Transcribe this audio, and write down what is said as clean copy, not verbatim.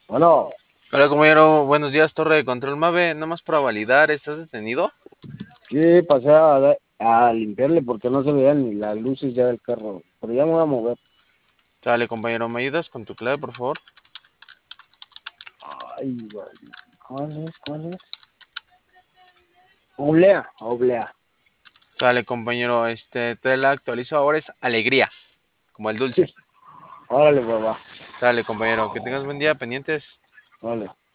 Bueno, Hola compañero, buenos días, Torre de Control Mave, nomás para validar, ¿estás detenido? sí, pasé a limpiarle porque no se veían ni las luces ya del carro. Pero ya me voy a mover. Dale compañero, ¿me ayudas con tu clave, por favor? Ay, güey. ¿Cuál es? ¿Cuál es? Oblea, oblea. Dale compañero, te la actualizo ahora, es alegría, como el dulce. Órale, papá. Dale compañero, que tengas buen día, pendientes. Órale.